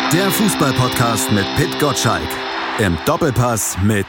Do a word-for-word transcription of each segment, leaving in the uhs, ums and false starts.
Der Fußball-Podcast mit Pit Gottschalk. Im Doppelpass mit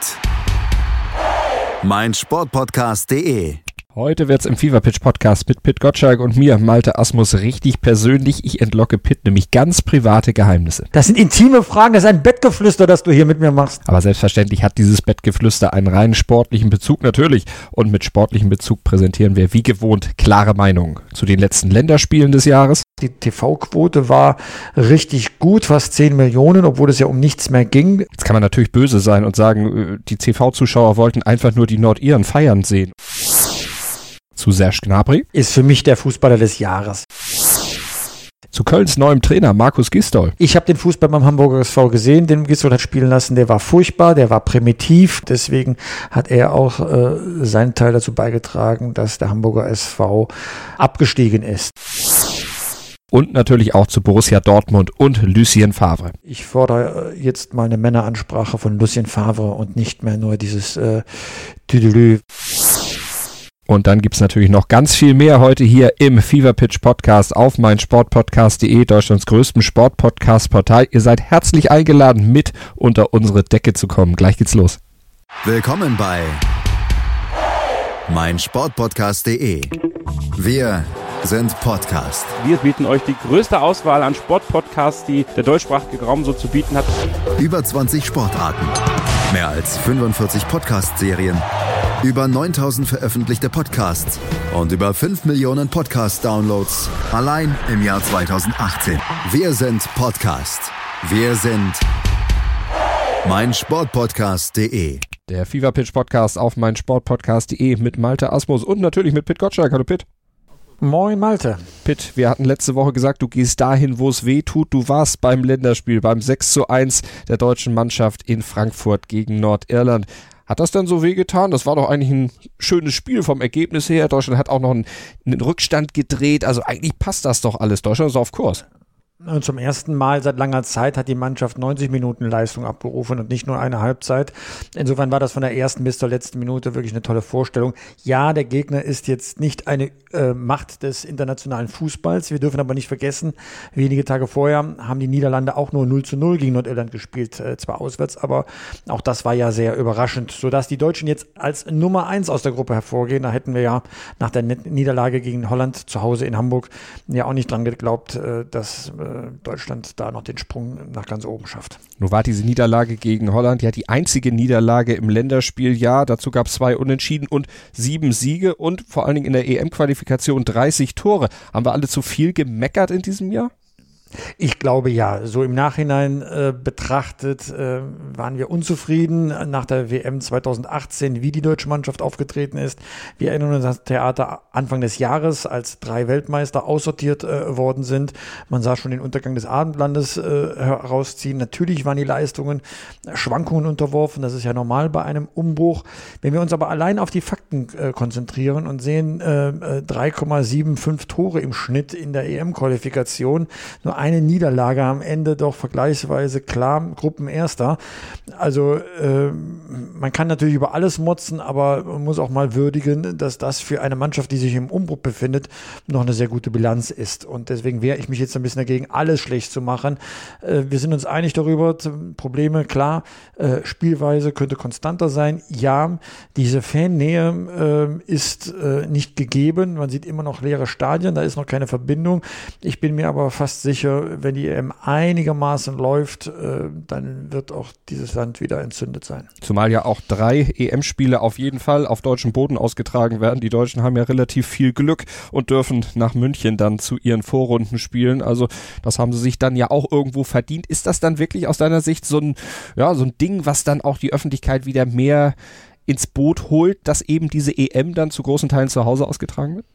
meinsportpodcast punkt de. Heute wird's im Fever Pitch Podcast mit Pit Gottschalk und mir, Malte Asmus, richtig persönlich. Ich entlocke Pit nämlich ganz private Geheimnisse. Das sind intime Fragen, das ist ein Bettgeflüster, das du hier mit mir machst. Aber selbstverständlich hat dieses Bettgeflüster einen rein sportlichen Bezug natürlich. Und mit sportlichem Bezug präsentieren wir wie gewohnt klare Meinungen zu den letzten Länderspielen des Jahres. Die T V-Quote war richtig gut, fast zehn Millionen, obwohl es ja um nichts mehr ging. Jetzt kann man natürlich böse sein und sagen, die T V-Zuschauer wollten einfach nur die Nordiren feiern sehen. Zu Serge Gnabry. Ist für mich der Fußballer des Jahres. Zu Kölns neuem Trainer Markus Gisdol. Ich habe den Fußball beim Hamburger S V gesehen, den Gisdol hat spielen lassen. Der war furchtbar, der war primitiv. Deswegen hat er auch äh, seinen Teil dazu beigetragen, dass der Hamburger S V abgestiegen ist. Und natürlich auch zu Borussia Dortmund und Lucien Favre. Ich fordere jetzt mal eine Männeransprache von Lucien Favre und nicht mehr nur dieses äh, Tüdelü. Und dann gibt's natürlich noch ganz viel mehr heute hier im Fever Pitch Podcast auf meinsportpodcast punkt de, Deutschlands größtem Sportpodcast-Portal. Ihr seid herzlich eingeladen, mit unter unsere Decke zu kommen. Gleich geht's los. Willkommen bei meinsportpodcast punkt de. Wir sind Podcast. Wir bieten euch die größte Auswahl an Sportpodcasts, die der deutschsprachige Raum so zu bieten hat. Über zwanzig Sportarten, mehr als fünfundvierzig Podcast-Serien, über neuntausend veröffentlichte Podcasts und über fünf Millionen Podcast-Downloads allein im Jahr zweitausendachtzehn. Wir sind Podcast. Wir sind meinsportpodcast punkt de. Der Fever Pitch Podcast auf meinsportpodcast punkt de mit Malte Asmus und natürlich mit Pit Gottschalk. Hallo Pit. Moin Malte. Pit, wir hatten letzte Woche gesagt, du gehst dahin, wo es weh tut. Du warst beim Länderspiel, beim sechs zu eins der deutschen Mannschaft in Frankfurt gegen Nordirland. Hat das dann so wehgetan? Das war doch eigentlich ein schönes Spiel vom Ergebnis her. Deutschland hat auch noch einen, einen Rückstand gedreht. Also eigentlich passt das doch alles. Deutschland ist auf Kurs. Und zum ersten Mal seit langer Zeit hat die Mannschaft neunzig Minuten Leistung abgerufen und nicht nur eine Halbzeit. Insofern war das von der ersten bis zur letzten Minute wirklich eine tolle Vorstellung. Ja, der Gegner ist jetzt nicht eine äh, Macht des internationalen Fußballs. Wir dürfen aber nicht vergessen, wenige Tage vorher haben die Niederlande auch nur null zu null gegen Nordirland gespielt, äh, zwar auswärts, aber auch das war ja sehr überraschend, sodass die Deutschen jetzt als Nummer eins aus der Gruppe hervorgehen. Da hätten wir ja nach der Niederlage gegen Holland zu Hause in Hamburg ja auch nicht dran geglaubt, äh, dass äh, Deutschland da noch den Sprung nach ganz oben schafft. Nun war diese Niederlage gegen Holland ja die einzige Niederlage im Länderspieljahr. Dazu gab es zwei Unentschieden und sieben Siege und vor allen Dingen in der E M-Qualifikation dreißig Tore. Haben wir alle zu viel gemeckert in diesem Jahr? Ich glaube ja, so im Nachhinein äh, betrachtet äh, waren wir unzufrieden nach der W M zweitausendachtzehn, wie die deutsche Mannschaft aufgetreten ist. Wir erinnern uns an das Theater Anfang des Jahres, als drei Weltmeister aussortiert äh, worden sind. Man sah schon den Untergang des Abendlandes äh, herausziehen. Natürlich waren die Leistungen Schwankungen unterworfen, das ist ja normal bei einem Umbruch. Wenn wir uns aber allein auf die Fakten äh, konzentrieren und sehen äh, drei Komma fünfundsiebzig Tore im Schnitt in der E M-Qualifikation, nur eine Niederlage am Ende doch vergleichsweise klar Gruppenerster. Also äh, man kann natürlich über alles motzen, aber man muss auch mal würdigen, dass das für eine Mannschaft, die sich im Umbruch befindet, noch eine sehr gute Bilanz ist. Und deswegen wehre ich mich jetzt ein bisschen dagegen, alles schlecht zu machen. Äh, wir sind uns einig darüber, Probleme, klar, äh, Spielweise könnte konstanter sein. Ja, diese Fannähe äh, ist äh, nicht gegeben. Man sieht immer noch leere Stadien, da ist noch keine Verbindung. Ich bin mir aber fast sicher, wenn die E M einigermaßen läuft, äh, dann wird auch dieses Land wieder entzündet sein. Zumal ja auch drei E M-Spiele auf jeden Fall auf deutschem Boden ausgetragen werden. Die Deutschen haben ja relativ viel Glück und dürfen nach München dann zu ihren Vorrunden spielen. Also das haben sie sich dann ja auch irgendwo verdient. Ist das dann wirklich aus deiner Sicht so ein, ja, so ein Ding, was dann auch die Öffentlichkeit wieder mehr ins Boot holt, dass eben diese E M dann zu großen Teilen zu Hause ausgetragen wird?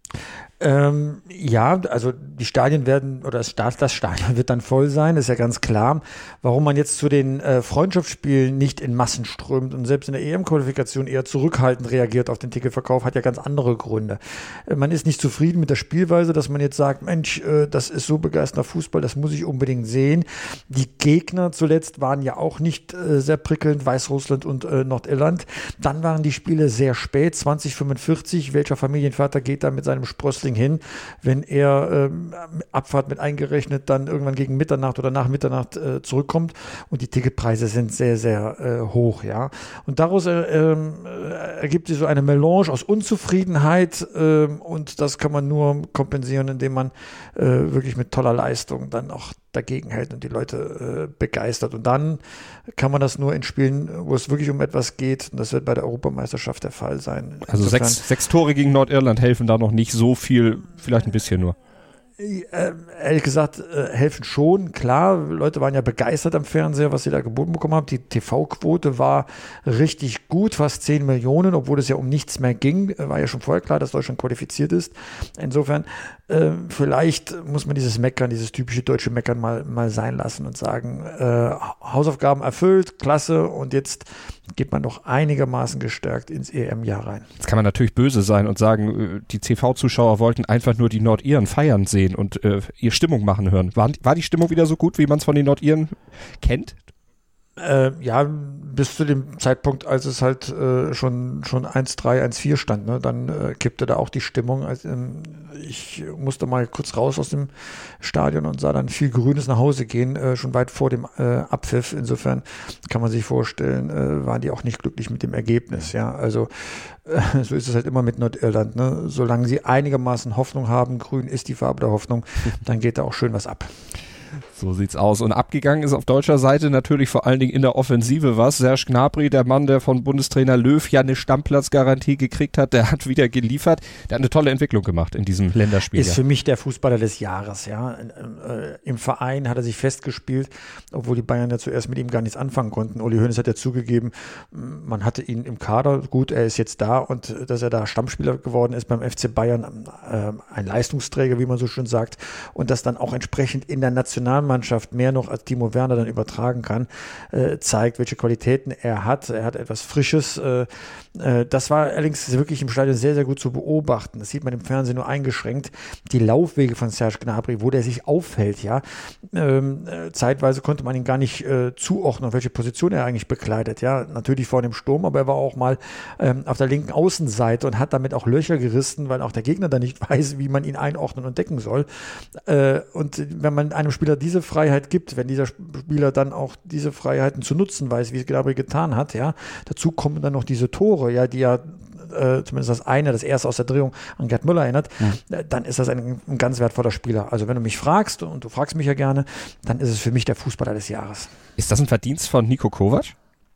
Ähm, ja, also die Stadien werden, oder das Stadion wird dann voll sein, ist ja ganz klar. Warum man jetzt zu den äh, Freundschaftsspielen nicht in Massen strömt und selbst in der E M-Qualifikation eher zurückhaltend reagiert auf den Ticketverkauf, hat ja ganz andere Gründe. Äh, man ist nicht zufrieden mit der Spielweise, dass man jetzt sagt, Mensch, äh, das ist so begeisternder Fußball, das muss ich unbedingt sehen. Die Gegner zuletzt waren ja auch nicht äh, sehr prickelnd, Weißrussland und äh, Nordirland. Dann waren die Spiele sehr spät, zwanzig fünfundvierzig. Welcher Familienvater geht da mit seinem Spross Ding hin, wenn er ähm, Abfahrt mit eingerechnet dann irgendwann gegen Mitternacht oder nach Mitternacht äh, zurückkommt und die Ticketpreise sind sehr, sehr äh, hoch, ja. Und daraus äh, äh, ergibt sich so eine Melange aus Unzufriedenheit äh, und das kann man nur kompensieren, indem man äh, wirklich mit toller Leistung dann auch dagegen hält und die Leute äh, begeistert. Und dann kann man das nur in Spielen, wo es wirklich um etwas geht. Und das wird bei der Europameisterschaft der Fall sein. Also sechs, sechs Tore gegen Nordirland helfen da noch nicht so viel, vielleicht ein bisschen nur. Äh, ehrlich gesagt, äh, helfen schon, klar, Leute waren ja begeistert am Fernseher, was sie da geboten bekommen haben. Die T V-Quote war richtig gut, fast zehn Millionen, obwohl es ja um nichts mehr ging. War ja schon vorher klar, dass Deutschland qualifiziert ist. Insofern, äh, vielleicht muss man dieses Meckern, dieses typische deutsche Meckern mal, mal sein lassen und sagen, äh, Hausaufgaben erfüllt, klasse, und jetzt geht man doch einigermaßen gestärkt ins E M-Jahr rein. Jetzt kann man natürlich böse sein und sagen, die T V-Zuschauer wollten einfach nur die Nordiren feiern sehen und äh, ihr Stimmung machen hören. War, war die Stimmung wieder so gut, wie man es von den Nordiren kennt? Äh, ja, bis zu dem Zeitpunkt, als es halt äh, schon, schon eins drei, eins vier stand, ne? Dann äh, kippte da auch die Stimmung. Also, ähm, ich musste mal kurz raus aus dem Stadion und sah dann viel Grünes nach Hause gehen, äh, schon weit vor dem äh, Abpfiff. Insofern kann man sich vorstellen, äh, waren die auch nicht glücklich mit dem Ergebnis. Ja, also äh, so ist es halt immer mit Nordirland. Ne? Solange sie einigermaßen Hoffnung haben, grün ist die Farbe der Hoffnung, dann geht da auch schön was ab. So sieht's aus. Und abgegangen ist auf deutscher Seite natürlich vor allen Dingen in der Offensive was. Serge Gnabry, der Mann, der von Bundestrainer Löw ja eine Stammplatzgarantie gekriegt hat, der hat wieder geliefert. Der hat eine tolle Entwicklung gemacht in diesem Länderspiel. Ist ja. für mich der Fußballer des Jahres. Ja, äh, im Verein hat er sich festgespielt, obwohl die Bayern ja zuerst mit ihm gar nichts anfangen konnten. Uli Hoeneß hat ja zugegeben, man hatte ihn im Kader. Gut, er ist jetzt da, und dass er da Stammspieler geworden ist beim F C Bayern, äh, ein Leistungsträger, wie man so schön sagt, und das dann auch entsprechend in der Nationalmannschaft mehr noch als Timo Werner dann übertragen kann, äh, zeigt, welche Qualitäten er hat. Er hat etwas Frisches. Äh, äh, das war allerdings wirklich im Stadion sehr, sehr gut zu beobachten. Das sieht man im Fernsehen nur eingeschränkt. Die Laufwege von Serge Gnabry, wo der sich aufhält, ja. Ähm, äh, zeitweise konnte man ihn gar nicht äh, zuordnen, auf welche Position er eigentlich bekleidet. Ja, natürlich vor dem Sturm, aber er war auch mal ähm, auf der linken Außenseite und hat damit auch Löcher gerissen, weil auch der Gegner dann nicht weiß, wie man ihn einordnen und decken soll. Äh, und wenn man einem Spieler diese Freiheit gibt, wenn dieser Spieler dann auch diese Freiheiten zu nutzen weiß, wie es Gnabry getan hat, ja, dazu kommen dann noch diese Tore, ja, die ja äh, zumindest das eine, das erste aus der Drehung an Gerd Müller erinnert, ja. äh, dann ist das ein, ein ganz wertvoller Spieler. Also wenn du mich fragst, und du fragst mich ja gerne, dann ist es für mich der Fußballer des Jahres. Ist das ein Verdienst von Niko Kovac?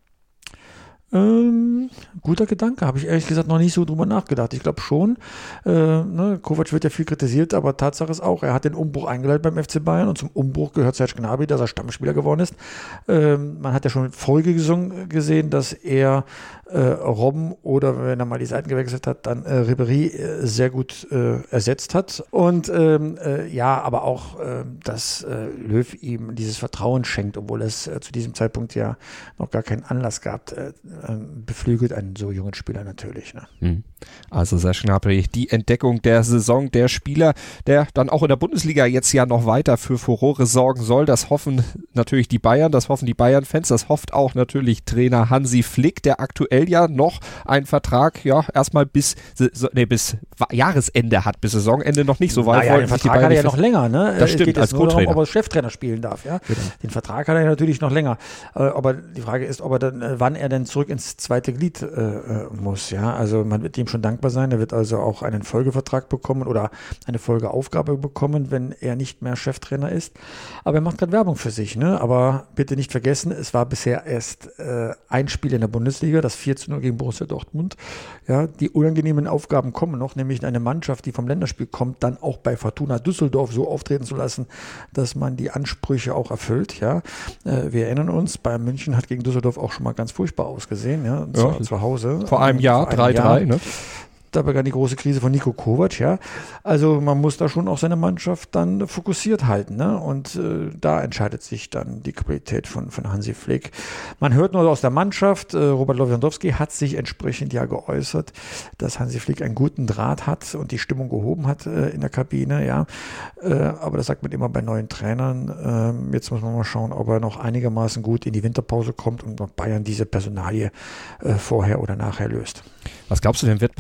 Ähm, guter Gedanke, habe ich ehrlich gesagt noch nicht so drüber nachgedacht. Ich glaube schon, äh, ne, Kovac wird ja viel kritisiert, aber Tatsache ist auch, er hat den Umbruch eingeleitet beim F C Bayern, und zum Umbruch gehört Serge Gnabry, dass er Stammspieler geworden ist. Ähm, man hat ja schon in Folge gesehen, dass er äh, Robben oder, wenn er mal die Seiten gewechselt hat, dann äh, Ribéry äh, sehr gut äh, ersetzt hat. Und ähm, äh, ja, aber auch, äh, dass äh, Löw ihm dieses Vertrauen schenkt, obwohl es äh, zu diesem Zeitpunkt ja noch gar keinen Anlass gab, äh, beflügelt einen so jungen Spieler natürlich. Ne? Also Serge Gnabry, die Entdeckung der Saison, der Spieler, der dann auch in der Bundesliga jetzt ja noch weiter für Furore sorgen soll. Das hoffen natürlich die Bayern, das hoffen die Bayern-Fans, das hofft auch natürlich Trainer Hansi Flick, der aktuell ja noch einen Vertrag, ja, erstmal bis, nee, bis Jahresende hat, bis Saisonende noch nicht so weit. Naja, den Vertrag hat er ja noch länger, ne? Das stimmt, es geht als jetzt nur darum, Co-Trainer. ob er Cheftrainer spielen darf, ja. Genau. Den Vertrag hat er natürlich noch länger. Aber die Frage ist, ob er dann, wann er denn zurück ins zweite Glied äh, muss, ja. Also man wird ihm schon dankbar sein. Er wird also auch einen Folgevertrag bekommen oder eine Folgeaufgabe bekommen, wenn er nicht mehr Cheftrainer ist. Aber er macht gerade Werbung für sich, ne? Aber bitte nicht vergessen, es war bisher erst äh, ein Spiel in der Bundesliga, das vier zu null gegen Borussia Dortmund. Ja, die unangenehmen Aufgaben kommen noch, nämlich eine Mannschaft, die vom Länderspiel kommt, dann auch bei Fortuna Düsseldorf so auftreten zu lassen, dass man die Ansprüche auch erfüllt, ja. Äh, wir erinnern uns, Bayern München hat gegen Düsseldorf auch schon mal ganz furchtbar ausgesehen, ja, und zwar ja, zu Hause. Vor einem Jahr, drei drei, ne? Da begann die große Krise von Niko Kovac, ja. Also man muss da schon auch seine Mannschaft dann fokussiert halten, ne? Und äh, da entscheidet sich dann die Qualität von, von Hansi Flick. Man hört nur aus der Mannschaft, äh, Robert Lewandowski hat sich entsprechend ja geäußert, dass Hansi Flick einen guten Draht hat und die Stimmung gehoben hat äh, in der Kabine, ja. Äh, aber das sagt man immer bei neuen Trainern. Äh, jetzt muss man mal schauen, ob er noch einigermaßen gut in die Winterpause kommt und ob Bayern diese Personalie äh, vorher oder nachher löst. Was glaubst du denn, wird passieren bei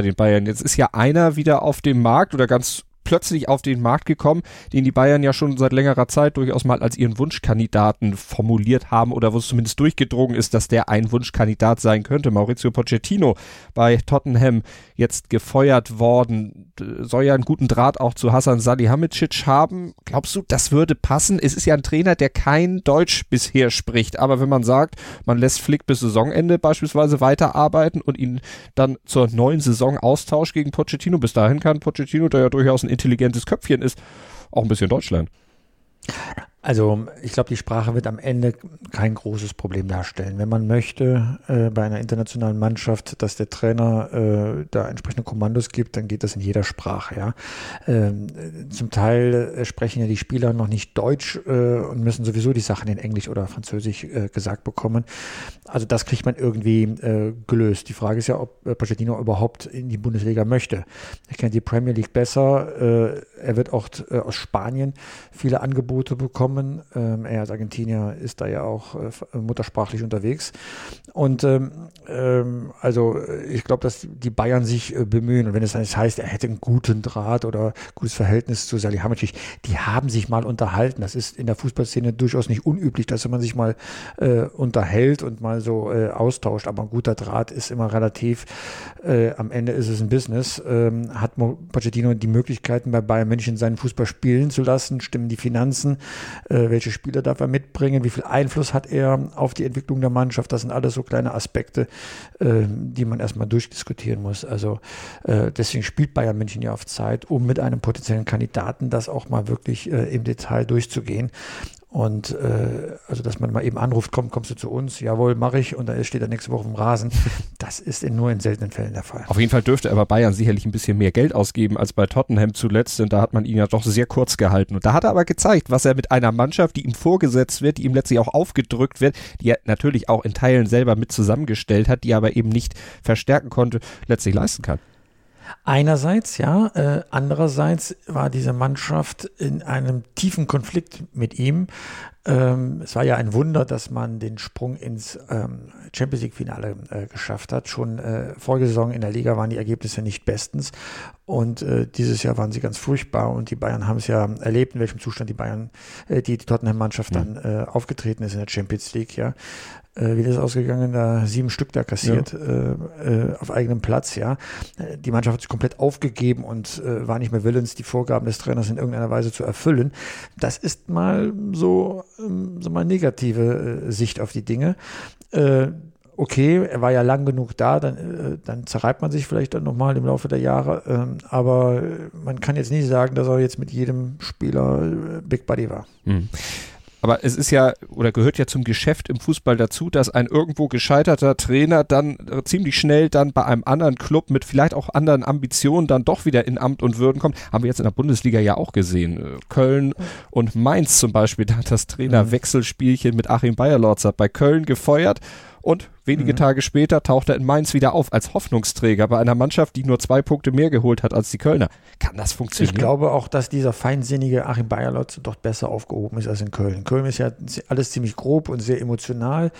bei den Bayern. Jetzt ist ja einer wieder auf dem Markt oder ganz plötzlich auf den Markt gekommen, den die Bayern ja schon seit längerer Zeit durchaus mal als ihren Wunschkandidaten formuliert haben oder wo es zumindest durchgedrungen ist, dass der ein Wunschkandidat sein könnte. Maurizio Pochettino bei Tottenham jetzt gefeuert worden, soll ja einen guten Draht auch zu Hasan Salihamidzic haben. Glaubst du, das würde passen? Es ist ja ein Trainer, der kein Deutsch bisher spricht, aber wenn man sagt, man lässt Flick bis Saisonende beispielsweise weiterarbeiten und ihn dann zur neuen Saison austauscht gegen Pochettino, bis dahin kann Pochettino, der ja durchaus ein intelligentes Köpfchen ist, auch ein bisschen Deutsch lernen. Also ich glaube, die Sprache wird am Ende kein großes Problem darstellen. Wenn man möchte, äh, bei einer internationalen Mannschaft, dass der Trainer äh, da entsprechende Kommandos gibt, dann geht das in jeder Sprache. Ja. Ähm, zum Teil äh, sprechen ja die Spieler noch nicht Deutsch äh, und müssen sowieso die Sachen in Englisch oder Französisch äh, gesagt bekommen. Also das kriegt man irgendwie äh, gelöst. Die Frage ist ja, ob äh, Pochettino überhaupt in die Bundesliga möchte. Er kennt die Premier League besser. Äh, er wird auch äh, aus Spanien viele Angebote bekommen. Ähm, er als Argentinier ist da ja auch äh, muttersprachlich unterwegs. Und ähm, ähm, also ich glaube, dass die Bayern sich äh, bemühen. Und wenn es das heißt, er hätte einen guten Draht oder gutes Verhältnis zu Salihamidzic, die haben sich mal unterhalten. Das ist in der Fußballszene durchaus nicht unüblich, dass man sich mal äh, unterhält und mal so äh, austauscht. Aber ein guter Draht ist immer relativ. Äh, am Ende ist es ein Business. Ähm, hat Pochettino die Möglichkeiten, bei Bayern München seinen Fußball spielen zu lassen? Stimmen die Finanzen? Äh, welche Spieler darf er mitbringen? Wie viel Einfluss hat er auf die Entwicklung der Mannschaft? Das sind alles so kleine Aspekte, äh, die man erstmal durchdiskutieren muss. Also äh, deswegen spielt Bayern München ja auf Zeit, um mit einem potenziellen Kandidaten das auch mal wirklich äh, im Detail durchzugehen. Und äh, also, dass man mal eben anruft, komm, kommst du zu uns? Jawohl, mache ich. Und dann steht er nächste Woche im Rasen. Das ist in, nur in seltenen Fällen der Fall. Auf jeden Fall dürfte aber Bayern sicherlich ein bisschen mehr Geld ausgeben als bei Tottenham zuletzt, denn da hat man ihn ja doch sehr kurz gehalten. Und da hat er aber gezeigt, was er mit einer Mannschaft, die ihm vorgesetzt wird, die ihm letztlich auch aufgedrückt wird, die er natürlich auch in Teilen selber mit zusammengestellt hat, die er aber eben nicht verstärken konnte, letztlich leisten kann. Einerseits, ja. Äh, andererseits war diese Mannschaft in einem tiefen Konflikt mit ihm. Ähm, es war ja ein Wunder, dass man den Sprung ins ähm, Champions-League-Finale äh, geschafft hat. Schon äh, vorige Saison in der Liga waren die Ergebnisse nicht bestens und äh, dieses Jahr waren sie ganz furchtbar und die Bayern haben es ja erlebt, in welchem Zustand die Bayern, äh, die, die Tottenham-Mannschaft dann äh, aufgetreten ist in der Champions League, ja. Äh, wie das ausgegangen, da sieben Stück da kassiert, ja. äh, auf eigenem Platz, ja. Die Mannschaft hat sich komplett aufgegeben und äh, war nicht mehr willens, die Vorgaben des Trainers in irgendeiner Weise zu erfüllen. Das ist mal so, ähm, so mal negative äh, Sicht auf die Dinge. Äh, okay, er war ja lang genug da, dann, äh, dann zerreibt man sich vielleicht dann nochmal im Laufe der Jahre, ähm, aber man kann jetzt nicht sagen, dass er jetzt mit jedem Spieler äh, Big Buddy war. Mhm. Aber es ist ja oder gehört ja zum Geschäft im Fußball dazu, dass ein irgendwo gescheiterter Trainer dann ziemlich schnell dann bei einem anderen Club mit vielleicht auch anderen Ambitionen dann doch wieder in Amt und Würden kommt. Haben wir jetzt in der Bundesliga ja auch gesehen. Köln und Mainz zum Beispiel, da hat das Trainerwechselspielchen mit Achim Beierlorzer bei Köln gefeuert. Und wenige mhm. Tage später taucht er in Mainz wieder auf als Hoffnungsträger bei einer Mannschaft, die nur zwei Punkte mehr geholt hat als die Kölner. Kann das funktionieren? Ich glaube auch, dass dieser feinsinnige Achim Beierlotz dort besser aufgehoben ist als in Köln. Köln ist ja alles ziemlich grob und sehr emotional.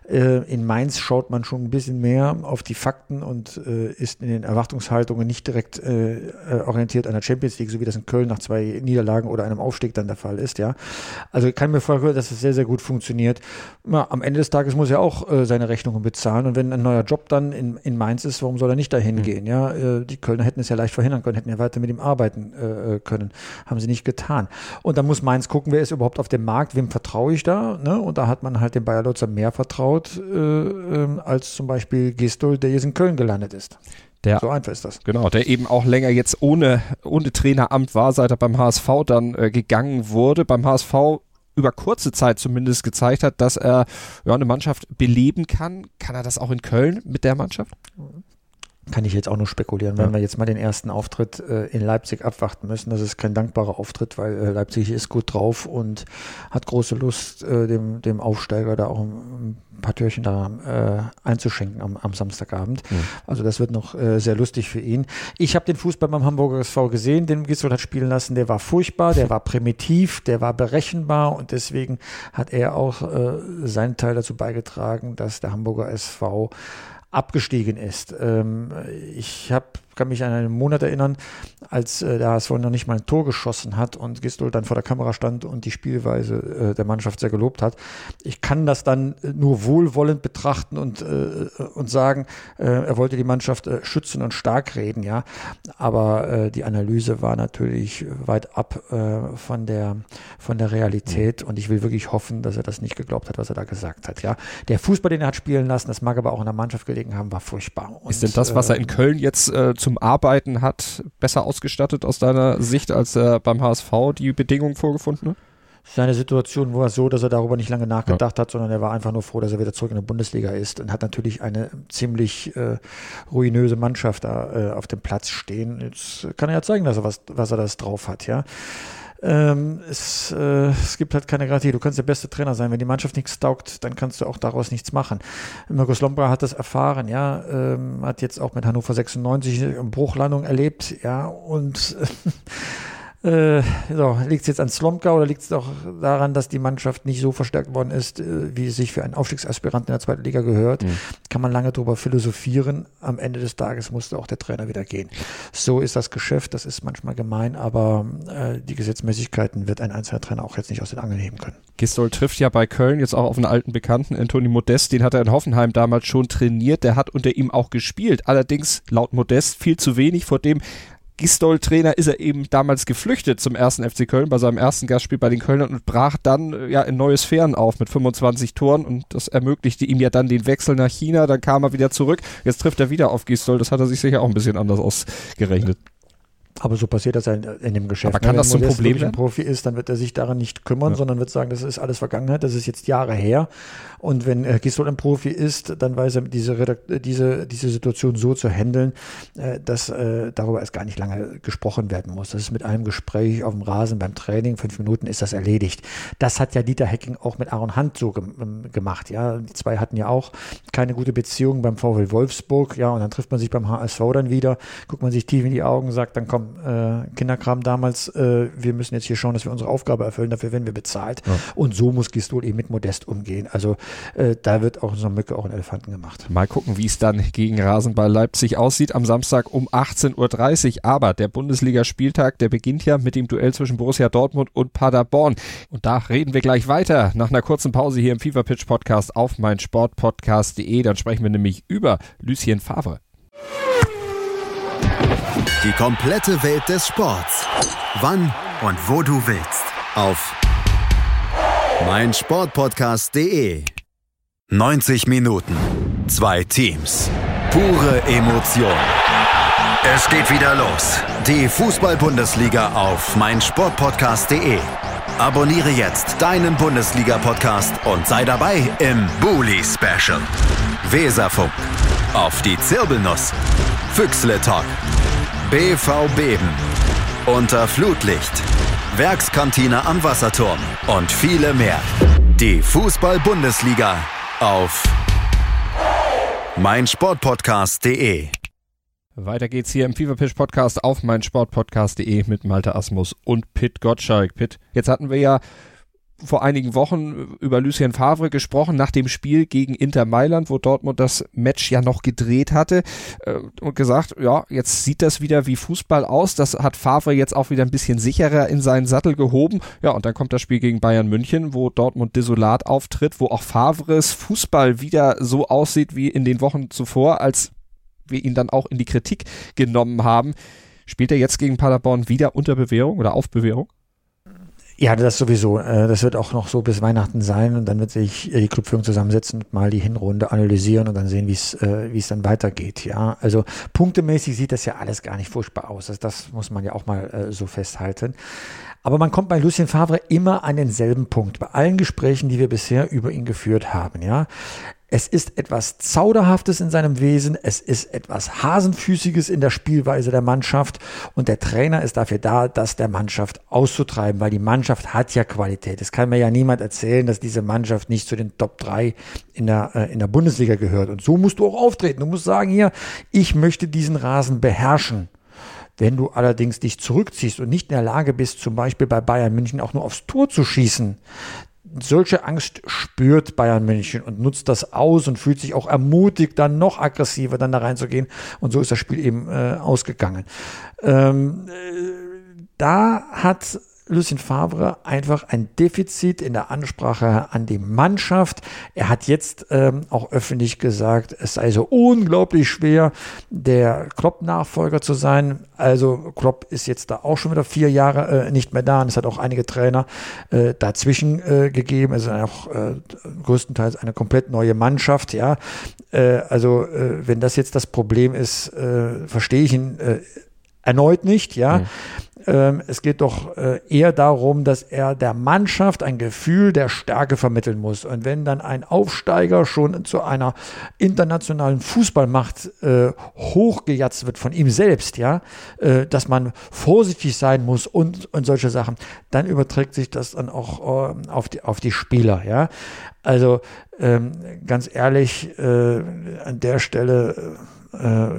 In Mainz schaut man schon ein bisschen mehr auf die Fakten und ist in den Erwartungshaltungen nicht direkt orientiert an der Champions League, so wie das in Köln nach zwei Niederlagen oder einem Aufstieg dann der Fall ist. Ja, also ich kann mir vorstellen, dass es sehr, sehr gut funktioniert. Am Ende des Tages muss er auch seine Rechnungen bezahlen und wenn ein neuer Job dann in, in Mainz ist, warum soll er nicht dahin mhm. gehen? Ja, äh, die Kölner hätten es ja leicht verhindern können, hätten ja weiter mit ihm arbeiten äh, können. Haben sie nicht getan. Und dann muss Mainz gucken, wer ist überhaupt auf dem Markt, wem vertraue ich da? Ne? Und da hat man halt dem Beierlotzer mehr vertraut äh, äh, als zum Beispiel Gistol, der jetzt in Köln gelandet ist. Der, so einfach ist das. Genau, der eben auch länger jetzt ohne, ohne Traineramt war, seit er beim H S V dann äh, gegangen wurde. Beim H S V über kurze Zeit zumindest gezeigt hat, dass er ja, eine Mannschaft beleben kann. Kann er das auch in Köln mit der Mannschaft? Kann ich jetzt auch nur spekulieren, ja. wenn wir jetzt mal den ersten Auftritt äh, in Leipzig abwarten müssen. Das ist kein dankbarer Auftritt, weil äh, Leipzig ist gut drauf und hat große Lust, äh, dem, dem Aufsteiger da auch ein, ein paar Türchen da äh, einzuschenken am, am Samstagabend. Mhm. Also das wird noch äh, sehr lustig für ihn. Ich habe den Fußball beim Hamburger S V gesehen, den Gistol hat spielen lassen. Der war furchtbar, der war primitiv, der war berechenbar und deswegen hat er auch äh, seinen Teil dazu beigetragen, dass der Hamburger S V abgestiegen ist. Ähm, ich habe kann mich an einen Monat erinnern, als äh, der H S V noch nicht mal ein Tor geschossen hat und Gistol dann vor der Kamera stand und die Spielweise äh, der Mannschaft sehr gelobt hat. Ich kann das dann nur wohlwollend betrachten und, äh, und sagen, äh, er wollte die Mannschaft äh, schützen und stark reden, ja. Aber äh, die Analyse war natürlich weit ab äh, von der, von der Realität und ich will wirklich hoffen, dass er das nicht geglaubt hat, was er da gesagt hat, ja. Der Fußball, den er hat spielen lassen, das mag aber auch in der Mannschaft gelegen haben, war furchtbar. Und, ist denn das, was er in Köln jetzt äh, zum Arbeiten hat, besser ausgestattet aus deiner Sicht, als er beim H S V die Bedingungen vorgefunden hat? Seine Situation war so, dass er darüber nicht lange nachgedacht ja. hat, sondern er war einfach nur froh, dass er wieder zurück in der Bundesliga ist und hat natürlich eine ziemlich äh, ruinöse Mannschaft da äh, auf dem Platz stehen. Jetzt kann er ja zeigen, dass er was, was er das drauf hat, ja. Ähm, es, äh, es gibt halt keine Garantie. Du kannst der beste Trainer sein. Wenn die Mannschaft nichts taugt, dann kannst du auch daraus nichts machen. Mirko Slomka hat das erfahren, ja, ähm, hat jetzt auch mit Hannover sechsundneunzig eine Bruchlandung erlebt, ja, und Äh, so, liegt es jetzt an Slomka oder liegt es auch daran, dass die Mannschaft nicht so verstärkt worden ist, äh, wie es sich für einen Aufstiegsaspiranten in der zweiten Liga gehört? Mhm. Kann man lange drüber philosophieren. Am Ende des Tages musste auch der Trainer wieder gehen. So ist das Geschäft, das ist manchmal gemein, aber äh, die Gesetzmäßigkeiten wird ein einzelner Trainer auch jetzt nicht aus den Angeln heben können. Gistol trifft ja bei Köln jetzt auch auf einen alten Bekannten, Anthony Modest, den hat er in Hoffenheim damals schon trainiert, der hat unter ihm auch gespielt, allerdings laut Modest viel zu wenig, vor dem Gistol-Trainer ist er eben damals geflüchtet zum ersten F C Köln bei seinem ersten Gastspiel bei den Kölnern und brach dann ja in neue Sphären auf mit fünfundzwanzig Toren und das ermöglichte ihm ja dann den Wechsel nach China, dann kam er wieder zurück, jetzt trifft er wieder auf Gistol, das hat er sich sicher auch ein bisschen anders ausgerechnet. Aber so passiert das ja in, in dem Geschäft. Aber kann Wenn das zum Problem werden? Wenn ein Profi ist, dann wird er sich daran nicht kümmern, ja. sondern wird sagen, das ist alles Vergangenheit, das ist jetzt Jahre her. Und wenn äh, Gistol ein Profi ist, dann weiß er diese, Redakt- diese, diese Situation so zu handeln, äh, dass äh, darüber erst gar nicht lange gesprochen werden muss. Das ist mit einem Gespräch auf dem Rasen beim Training, fünf Minuten ist das erledigt. Das hat ja Dieter Hecking auch mit Aaron Hunt so ge- gemacht. Ja, die zwei hatten ja auch keine gute Beziehung beim VfL Wolfsburg. Ja, und dann trifft man sich beim H S V dann wieder, guckt man sich tief in die Augen, sagt dann komm, Äh, Kinderkram damals, äh, wir müssen jetzt hier schauen, dass wir unsere Aufgabe erfüllen, dafür werden wir bezahlt. Ja. Und so muss Gistol eben mit Modest umgehen. Also äh, da wird auch so eine Mücke auch einen Elefanten gemacht. Mal gucken, wie es dann gegen Rasenball Leipzig aussieht am Samstag um achtzehn Uhr dreißig. Aber der Bundesliga-Spieltag, der beginnt ja mit dem Duell zwischen Borussia Dortmund und Paderborn. Und da reden wir gleich weiter nach einer kurzen Pause hier im Fever Pitch Podcast auf meinsportpodcast punkt de. Dann sprechen wir nämlich über Lucien Favre. Die komplette Welt des Sports. Wann und wo du willst. Auf meinsportpodcast punkt de. neunzig Minuten. Zwei Teams. Pure Emotion. Es geht wieder los. Die Fußball-Bundesliga auf meinsportpodcast punkt de. Abonniere jetzt deinen Bundesliga-Podcast und sei dabei im Bully-Special. Weserfunk. Auf die Zirbelnuss. Füchsle Talk. B V Beben. Unter Flutlicht. Werkskantine am Wasserturm. Und viele mehr. Die Fußball-Bundesliga auf meinsportpodcast punkt de. Weiter geht's hier im Fever Pitch Podcast auf meinsportpodcast punkt de mit Malte Asmus und Pitt Gottschalk. Pitt, jetzt hatten wir ja vor einigen Wochen über Lucien Favre gesprochen, nach dem Spiel gegen Inter Mailand, wo Dortmund das Match ja noch gedreht hatte äh, und gesagt, ja, jetzt sieht das wieder wie Fußball aus, das hat Favre jetzt auch wieder ein bisschen sicherer in seinen Sattel gehoben. Ja, und dann kommt das Spiel gegen Bayern München, wo Dortmund desolat auftritt, wo auch Favres Fußball wieder so aussieht wie in den Wochen zuvor, als wir ihn dann auch in die Kritik genommen haben. Spielt er jetzt gegen Paderborn wieder unter Bewährung oder auf Bewährung? Ja, das sowieso. Das wird auch noch so bis Weihnachten sein und dann wird sich die Clubführung zusammensetzen und mal die Hinrunde analysieren und dann sehen, wie es wie es dann weitergeht. Ja, also punktemäßig sieht das ja alles gar nicht furchtbar aus. Das, das muss man ja auch mal so festhalten. Aber man kommt bei Lucien Favre immer an denselben Punkt. Bei allen Gesprächen, die wir bisher über ihn geführt haben, ja. Es ist etwas Zauderhaftes in seinem Wesen, es ist etwas Hasenfüßiges in der Spielweise der Mannschaft und der Trainer ist dafür da, das der Mannschaft auszutreiben, weil die Mannschaft hat ja Qualität. Es kann mir ja niemand erzählen, dass diese Mannschaft nicht zu den Top drei in der, äh, in der Bundesliga gehört. Und so musst du auch auftreten. Du musst sagen hier, ich möchte diesen Rasen beherrschen. Wenn du allerdings dich zurückziehst und nicht in der Lage bist, zum Beispiel bei Bayern München auch nur aufs Tor zu schießen, solche Angst spürt Bayern München und nutzt das aus und fühlt sich auch ermutigt, dann noch aggressiver dann da reinzugehen. Und so ist das Spiel eben äh, ausgegangen. Ähm, äh, da hat Lucien Favre einfach ein Defizit in der Ansprache an die Mannschaft. Er hat jetzt ähm, auch öffentlich gesagt, es sei so unglaublich schwer, der Klopp-Nachfolger zu sein. Also Klopp ist jetzt da auch schon wieder vier Jahre äh, nicht mehr da und es hat auch einige Trainer äh, dazwischen äh, gegeben. Es ist auch äh, größtenteils eine komplett neue Mannschaft. Ja, äh, also äh, wenn das jetzt das Problem ist, äh, verstehe ich ihn äh, erneut nicht. Ja. Mhm. Es geht doch eher darum, dass er der Mannschaft ein Gefühl der Stärke vermitteln muss. Und wenn dann ein Aufsteiger schon zu einer internationalen Fußballmacht äh, hochgejatzt wird von ihm selbst, ja, äh, dass man vorsichtig sein muss und, und solche Sachen, dann überträgt sich das dann auch äh, auf die, auf die Spieler, ja. Also ähm, ganz ehrlich, äh, an der Stelle äh,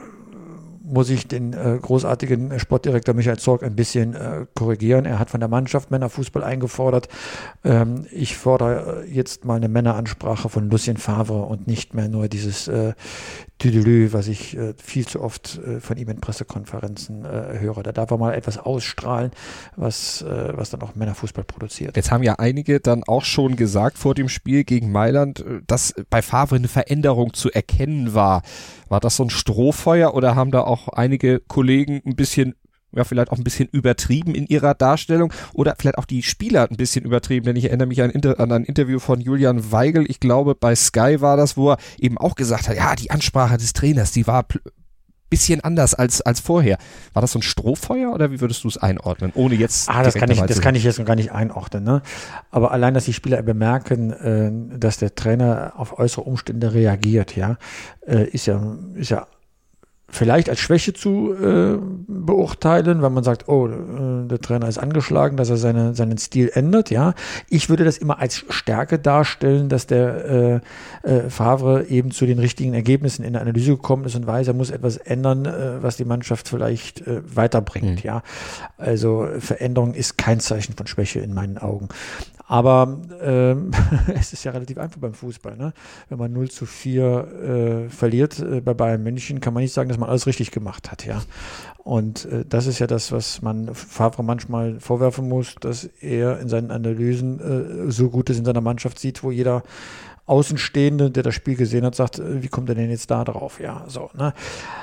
muss ich den äh, großartigen Sportdirektor Michael Zorc ein bisschen äh, korrigieren. Er hat von der Mannschaft Männerfußball eingefordert. Ähm, ich fordere jetzt mal eine Männeransprache von Lucien Favre und nicht mehr nur dieses äh, Tüdelü, was ich äh, viel zu oft äh, von ihm in Pressekonferenzen äh, höre. Da darf er mal etwas ausstrahlen, was, äh, was dann auch Männerfußball produziert. Jetzt haben ja einige dann auch schon gesagt vor dem Spiel gegen Mailand, dass bei Favre eine Veränderung zu erkennen war. War das so ein Strohfeuer oder haben da auch einige Kollegen ein bisschen, ja vielleicht auch ein bisschen übertrieben in ihrer Darstellung oder vielleicht auch die Spieler ein bisschen übertrieben, denn ich erinnere mich an, Inter- an ein Interview von Julian Weigl, ich glaube bei Sky war das, wo er eben auch gesagt hat, ja die Ansprache des Trainers, die war pl- bisschen anders als als vorher. War das so ein Strohfeuer oder wie würdest du es einordnen, ohne jetzt Ah, das kann ich das kann ich jetzt noch gar nicht einordnen, ne? Aber allein, dass die Spieler bemerken, äh, dass der Trainer auf äußere Umstände reagiert, ja, äh, ist ja ist ja vielleicht als Schwäche zu äh, beurteilen, weil man sagt, oh, äh, der Trainer ist angeschlagen, dass er seine, seinen Stil ändert, ja. Ich würde das immer als Stärke darstellen, dass der äh, äh, Favre eben zu den richtigen Ergebnissen in der Analyse gekommen ist und weiß, er muss etwas ändern, äh, was die Mannschaft vielleicht äh, weiterbringt, mhm. ja. Also Veränderung ist kein Zeichen von Schwäche in meinen Augen. Aber ähm, es ist ja relativ einfach beim Fußball, ne? Wenn man null zu vier äh, verliert äh, bei Bayern München, kann man nicht sagen, dass man alles richtig gemacht hat, ja. Und äh, das ist ja das, was man Favre manchmal vorwerfen muss, dass er in seinen Analysen äh, so Gutes in seiner Mannschaft sieht, wo jeder Außenstehende, der das Spiel gesehen hat, sagt, äh, wie kommt er denn jetzt da drauf? Ja, so, ne?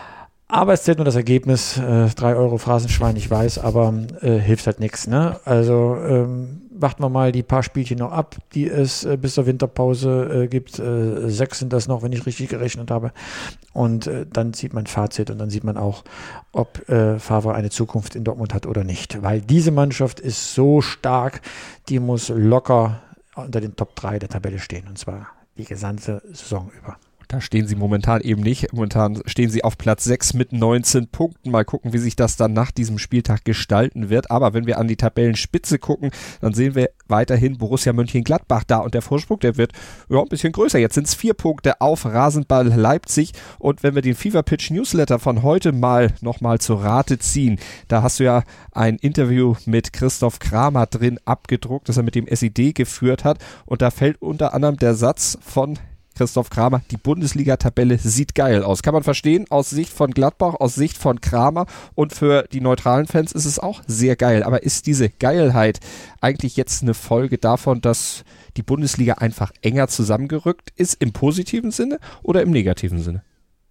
Aber es zählt nur das Ergebnis, äh, drei Euro Phrasenschwein, ich weiß, aber äh, hilft halt nichts, ne? Also ähm, warten wir mal die paar Spielchen noch ab, die es äh, bis zur Winterpause äh, gibt. Äh, sechs sind das noch, wenn ich richtig gerechnet habe. Und äh, dann zieht man Fazit und dann sieht man auch, ob äh, Favre eine Zukunft in Dortmund hat oder nicht. Weil diese Mannschaft ist so stark, die muss locker unter den Top drei der Tabelle stehen. Und zwar die gesamte Saison über. Da stehen sie momentan eben nicht. Momentan stehen sie auf Platz sechs mit neunzehn Punkten. Mal gucken, wie sich das dann nach diesem Spieltag gestalten wird. Aber wenn wir an die Tabellenspitze gucken, dann sehen wir weiterhin Borussia Mönchengladbach da. Und der Vorsprung, der wird ja, ein bisschen größer. Jetzt sind es vier Punkte auf Rasenball Leipzig. Und wenn wir den Fever Pitch Newsletter von heute mal nochmal zur Rate ziehen, da hast du ja ein Interview mit Christoph Kramer drin abgedruckt, das er mit dem S I D geführt hat. Und da fällt unter anderem der Satz von Christoph Kramer, die Bundesliga-Tabelle sieht geil aus. Kann man verstehen, aus Sicht von Gladbach, aus Sicht von Kramer und für die neutralen Fans ist es auch sehr geil. Aber ist diese Geilheit eigentlich jetzt eine Folge davon, dass die Bundesliga einfach enger zusammengerückt ist, im positiven Sinne oder im negativen Sinne?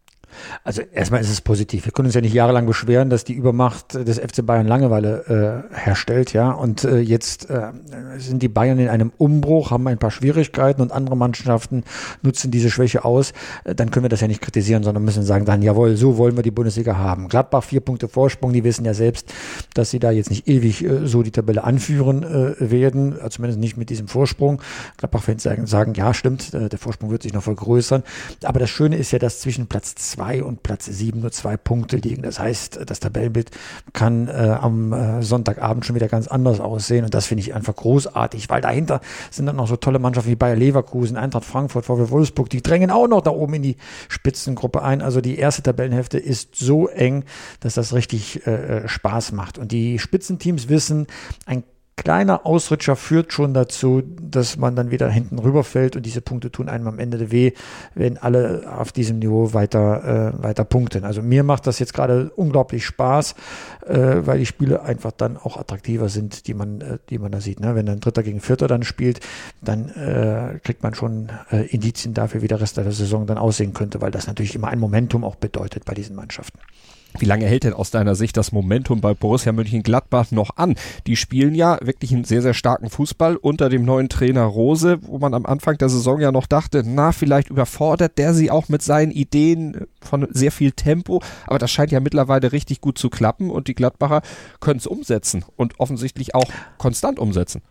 Also erstmal ist es positiv. Wir können uns ja nicht jahrelang beschweren, dass die Übermacht des F C Bayern Langeweile äh, herstellt, ja. Und äh, jetzt äh, sind die Bayern in einem Umbruch, haben ein paar Schwierigkeiten und andere Mannschaften nutzen diese Schwäche aus. Äh, dann können wir das ja nicht kritisieren, sondern müssen sagen, dann jawohl, so wollen wir die Bundesliga haben. Gladbach vier Punkte Vorsprung, die wissen ja selbst, dass sie da jetzt nicht ewig äh, so die Tabelle anführen äh, werden, also zumindest nicht mit diesem Vorsprung. Gladbach-Fans sagen, sagen, ja stimmt, äh, der Vorsprung wird sich noch vergrößern. Aber das Schöne ist ja, dass zwischen Platz zwei und Platz sieben nur zwei Punkte liegen. Das heißt, das Tabellenbild kann äh, am äh, Sonntagabend schon wieder ganz anders aussehen und das finde ich einfach großartig, weil dahinter sind dann noch so tolle Mannschaften wie Bayer Leverkusen, Eintracht Frankfurt, VfL Wolfsburg, die drängen auch noch da oben in die Spitzengruppe ein. Also die erste Tabellenhälfte ist so eng, dass das richtig äh, Spaß macht und die Spitzenteams wissen, ein kleiner Ausrutscher führt schon dazu, dass man dann wieder hinten rüberfällt und diese Punkte tun einem am Ende weh, wenn alle auf diesem Niveau weiter, äh, weiter punkten. Also mir macht das jetzt gerade unglaublich Spaß, äh, weil die Spiele einfach dann auch attraktiver sind, die man, äh, die man da sieht. Ne? Wenn dann Dritter gegen Vierter dann spielt, dann äh, kriegt man schon äh, Indizien dafür, wie der Rest der Saison dann aussehen könnte, weil das natürlich immer ein Momentum auch bedeutet bei diesen Mannschaften. Wie lange hält denn aus deiner Sicht das Momentum bei Borussia Mönchengladbach noch an? Die spielen ja wirklich einen sehr, sehr starken Fußball unter dem neuen Trainer Rose, wo man am Anfang der Saison ja noch dachte, na, vielleicht überfordert der sie auch mit seinen Ideen von sehr viel Tempo, aber das scheint ja mittlerweile richtig gut zu klappen und die Gladbacher können es umsetzen und offensichtlich auch konstant umsetzen.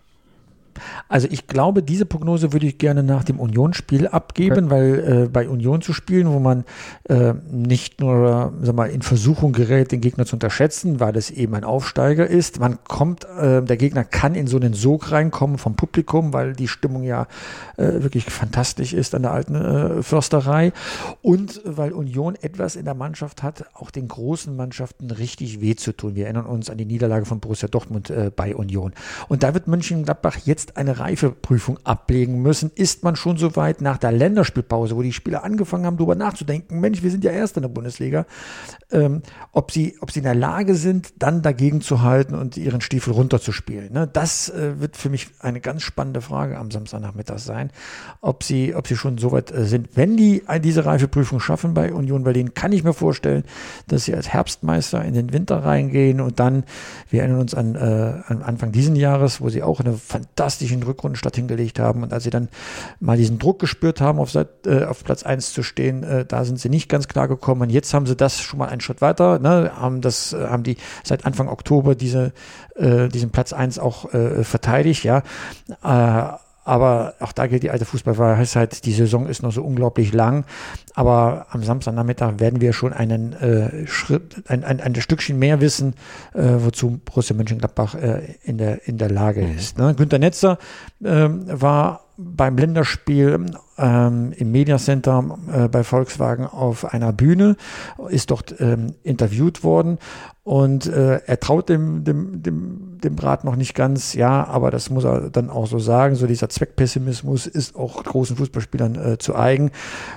Also ich glaube, diese Prognose würde ich gerne nach dem Unionsspiel abgeben, okay. weil äh, bei Union zu spielen, wo man äh, nicht nur sag mal, in Versuchung gerät, den Gegner zu unterschätzen, weil es eben ein Aufsteiger ist. Man kommt, äh, der Gegner kann in so einen Sog reinkommen vom Publikum, weil die Stimmung ja äh, wirklich fantastisch ist an der alten äh, Försterei und weil Union etwas in der Mannschaft hat, auch den großen Mannschaften richtig weh zu tun. Wir erinnern uns an die Niederlage von Borussia Dortmund äh, bei Union. Und da wird Mönchengladbach jetzt eine Reifeprüfung ablegen müssen. Ist man schon so weit nach der Länderspielpause, wo die Spieler angefangen haben, darüber nachzudenken, Mensch, wir sind ja Erster in der Bundesliga, ähm, ob sie, ob sie in der Lage sind, dann dagegen zu halten und ihren Stiefel runterzuspielen. Ne? Das äh, wird für mich eine ganz spannende Frage am Samstagnachmittag sein, ob sie, ob sie schon so weit äh, sind. Wenn die äh, diese Reifeprüfung schaffen bei Union Berlin, kann ich mir vorstellen, dass sie als Herbstmeister in den Winter reingehen und dann, wir erinnern uns an, äh, an Anfang diesen Jahres, wo sie auch eine fantastische Rückrundenstart hingelegt haben und als sie dann mal diesen Druck gespürt haben, auf, Seit, äh, auf Platz eins zu stehen, äh, da sind sie nicht ganz klar gekommen und jetzt haben sie das schon mal einen Schritt weiter, ne, haben das, äh, haben die seit Anfang Oktober diese, äh, diesen Platz eins auch äh, verteidigt, ja, äh, aber auch da gilt die alte Fußballweisheit, die Saison ist noch so unglaublich lang, aber am Samstagnachmittag werden wir schon einen äh, Schritt, ein, ein, ein Stückchen mehr wissen, äh, wozu Borussia Mönchengladbach äh, in der in der Lage ist. Ne? Günter Netzer ähm, war beim Länderspiel ähm, im Mediacenter äh, bei Volkswagen auf einer Bühne, ist dort ähm, interviewt worden und äh, er traut dem, dem, dem, dem Brat noch nicht ganz, ja, aber das muss er dann auch so sagen, so dieser Zweckpessimismus ist auch großen Fußballspielern äh, zu eigen.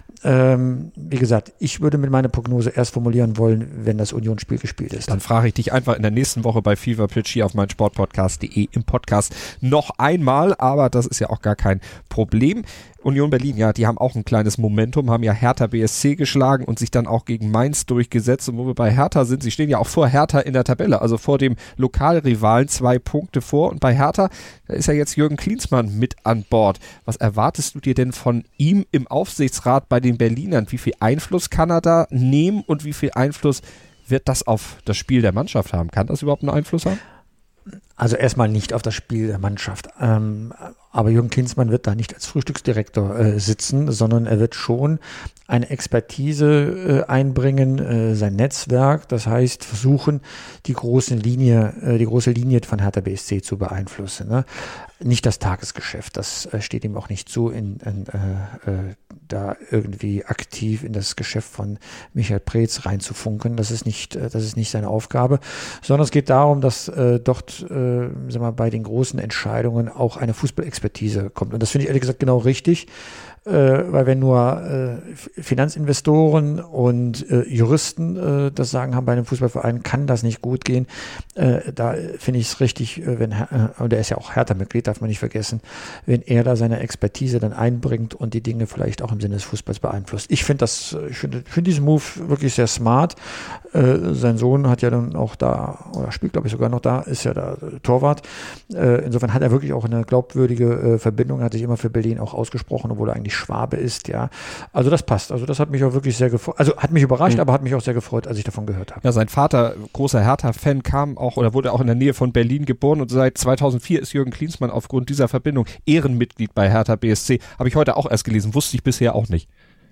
Ähm, wie gesagt, ich würde mit meiner Prognose erst formulieren wollen, wenn das Unionsspiel gespielt ist. Dann frage ich dich einfach in der nächsten Woche bei Fever Pitch hier auf meinsportpodcast punkt de im Podcast noch einmal, aber das ist ja auch gar kein Problem. Union Berlin, ja, die haben auch ein kleines Momentum, haben ja Hertha B S C geschlagen und sich dann auch gegen Mainz durchgesetzt. Und wo wir bei Hertha sind, sie stehen ja auch vor Hertha in der Tabelle, also vor dem Lokalrivalen, zwei Punkte vor. Und bei Hertha, da ist ja jetzt Jürgen Klinsmann mit an Bord. Was erwartest du dir denn von ihm im Aufsichtsrat bei den Berlinern? Wie viel Einfluss kann er da nehmen und wie viel Einfluss wird das auf das Spiel der Mannschaft haben? Kann das überhaupt einen Einfluss haben? Also erstmal nicht auf das Spiel der Mannschaft. Ähm, aber Jürgen Klinsmann wird da nicht als Frühstücksdirektor äh, sitzen, sondern er wird schon eine Expertise äh, einbringen, äh, sein Netzwerk, das heißt versuchen, die große Linie, äh, die große Linie von Hertha B S C zu beeinflussen. Ne? Nicht das Tagesgeschäft, das äh, steht ihm auch nicht zu, in, in, äh, äh, da irgendwie aktiv in das Geschäft von Michael Preetz reinzufunken. Das ist nicht, äh, das ist nicht seine Aufgabe, sondern es geht darum, dass äh, dort, äh, sag mal, bei den großen Entscheidungen auch eine Fußballexpertise kommt. Und das finde ich ehrlich gesagt genau richtig. Äh, weil wenn nur äh, Finanzinvestoren und äh, Juristen äh, das Sagen haben bei einem Fußballverein, kann das nicht gut gehen. Äh, da finde ich es richtig, äh, wenn Her- äh, und er ist ja auch Hertha-Mitglied, darf man nicht vergessen, wenn er da seine Expertise dann einbringt und die Dinge vielleicht auch im Sinne des Fußballs beeinflusst. Ich finde das, ich finde find diesen Move wirklich sehr smart. Äh, sein Sohn hat ja dann auch da, oder spielt glaube ich sogar noch da, ist ja da äh, Torwart. Äh, insofern hat er wirklich auch eine glaubwürdige äh, Verbindung, hat sich immer für Berlin auch ausgesprochen, obwohl er eigentlich Schwabe ist, ja. Also das passt. Also das hat mich auch wirklich sehr gefreut. Also hat mich überrascht, mhm. aber hat mich auch sehr gefreut, als ich davon gehört habe. Ja, sein Vater, großer Hertha-Fan, kam auch oder wurde auch in der Nähe von Berlin geboren und seit zweitausendvier ist Jürgen Klinsmann aufgrund dieser Verbindung Ehrenmitglied bei Hertha B S C. Habe ich heute auch erst gelesen, wusste ich bisher auch nicht.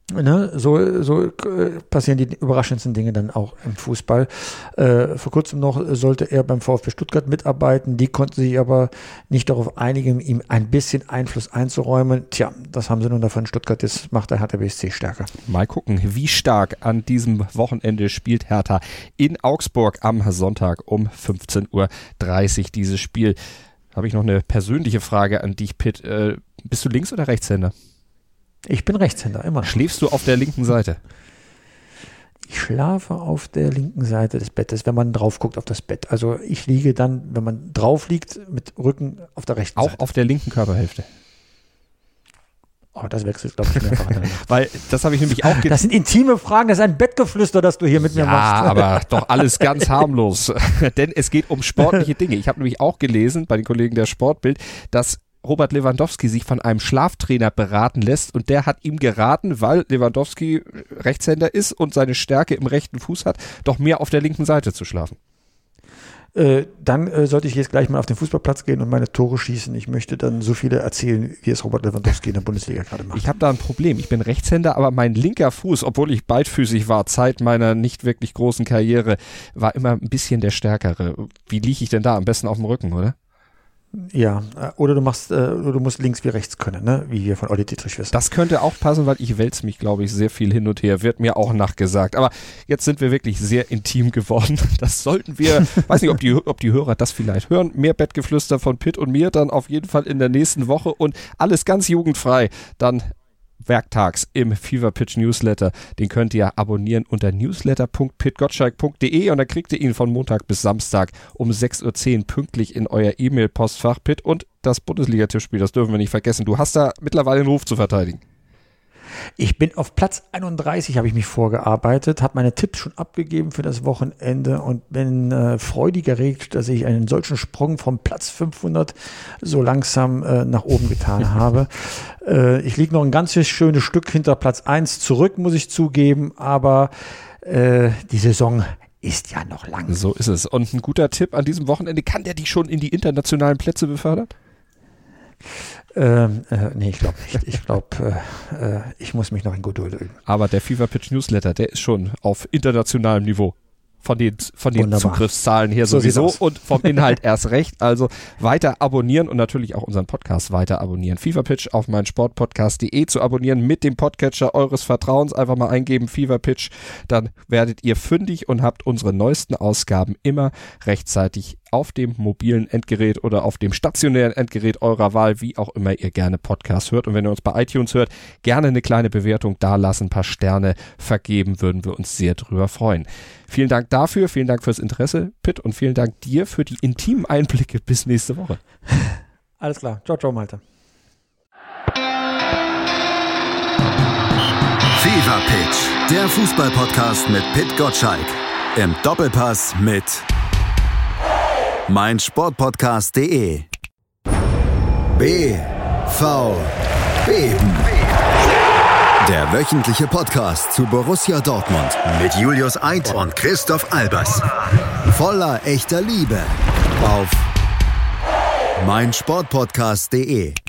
Ne, so, so passieren die überraschendsten Dinge dann auch im Fußball. Äh, vor kurzem noch sollte er beim VfB Stuttgart mitarbeiten. Die konnten sich aber nicht darauf einigen, ihm ein bisschen Einfluss einzuräumen. Tja, das haben sie nun davon. Stuttgart, das macht der Hertha B S C stärker. Mal gucken, wie stark an diesem Wochenende spielt Hertha in Augsburg am Sonntag um fünfzehn Uhr dreißig dieses Spiel. Habe ich noch eine persönliche Frage an dich, Pitt. Äh, bist du Links- oder Rechtshänder? Ich bin Rechtshänder, immer. Schläfst du auf der linken Seite? Ich schlafe auf der linken Seite des Bettes, wenn man drauf guckt auf das Bett. Also ich liege dann, wenn man drauf liegt, mit Rücken auf der rechten Auch Seite. Auch auf der linken Körperhälfte? Oh, das wechselt, glaube ich, mehrfach in der Nacht. Weil, das habe ich nämlich auch ge- Das sind intime Fragen, das ist ein Bettgeflüster, das du hier mit ja, mir machst. Ja, aber doch alles ganz harmlos. Denn es geht um sportliche Dinge. Ich habe nämlich auch gelesen bei den Kollegen der Sportbild, dass Robert Lewandowski sich von einem Schlaftrainer beraten lässt und der hat ihm geraten, weil Lewandowski Rechtshänder ist und seine Stärke im rechten Fuß hat, doch mehr auf der linken Seite zu schlafen. Äh, dann äh, sollte ich jetzt gleich mal auf den Fußballplatz gehen und meine Tore schießen. Ich möchte dann so viele erzählen, wie es Robert Lewandowski in der Bundesliga gerade macht. Ich habe da ein Problem. Ich bin Rechtshänder, aber mein linker Fuß, obwohl ich beidfüßig war, Zeit meiner nicht wirklich großen Karriere, war immer ein bisschen der stärkere. Wie liege ich denn da? Am besten auf dem Rücken, oder? Ja, oder du machst, oder du musst links wie rechts können, ne? Wie wir von Olli Dietrich wissen. Das könnte auch passen, weil ich wälze mich, glaube ich, sehr viel hin und her. Wird mir auch nachgesagt. Aber jetzt sind wir wirklich sehr intim geworden. Das sollten wir, weiß nicht, ob die, ob die Hörer das vielleicht hören. Mehr Bettgeflüster von Pitt und mir dann auf jeden Fall in der nächsten Woche und alles ganz jugendfrei. Dann werktags im Fever Pitch Newsletter. Den könnt ihr abonnieren unter newsletter punkt pitt gottschalk punkt de und dann kriegt ihr ihn von Montag bis Samstag um sechs Uhr zehn pünktlich in euer E-Mail-Postfach. Pitt, und das Bundesliga-Tippspiel, das dürfen wir nicht vergessen. Du hast da mittlerweile einen Ruf zu verteidigen. Ich bin auf Platz einunddreißig, habe ich mich vorgearbeitet, habe meine Tipps schon abgegeben für das Wochenende und bin äh, freudig erregt, dass ich einen solchen Sprung vom Platz fünfhundert so langsam äh, nach oben getan habe. Äh, ich liege noch ein ganz schönes Stück hinter Platz eins zurück, muss ich zugeben, aber äh, die Saison ist ja noch lang. So ist es. Und ein guter Tipp an diesem Wochenende, kann der dich schon in die internationalen Plätze befördern? Ähm, äh, nee, ich glaube nicht. Ich glaube, äh, äh, ich muss mich noch in Geduld üben. Aber der Fever Pitch Newsletter, der ist schon auf internationalem Niveau. Von den, von den Zugriffszahlen her so sowieso und vom Inhalt erst recht. Also weiter abonnieren und natürlich auch unseren Podcast weiter abonnieren. Fever Pitch auf meinsportpodcast punkt de zu abonnieren mit dem Podcatcher eures Vertrauens. Einfach mal eingeben Fever Pitch, dann werdet ihr fündig und habt unsere neuesten Ausgaben immer rechtzeitig auf dem mobilen Endgerät oder auf dem stationären Endgerät eurer Wahl, wie auch immer ihr gerne Podcasts hört. Und wenn ihr uns bei iTunes hört, gerne eine kleine Bewertung dalassen, ein paar Sterne vergeben, würden wir uns sehr drüber freuen. Vielen Dank dafür, vielen Dank fürs Interesse, Pitt, und vielen Dank dir für die intimen Einblicke. Bis nächste Woche. Alles klar. Ciao, ciao, Malte. Fever Pitch, der Fußball-Podcast mit Pitt Gottschalk. Im Doppelpass mit meinsportpodcast punkt de. B V Beben. Der wöchentliche Podcast zu Borussia Dortmund mit Julius Eid und Christoph Albers. Voller echter Liebe auf meinsportpodcast punkt de.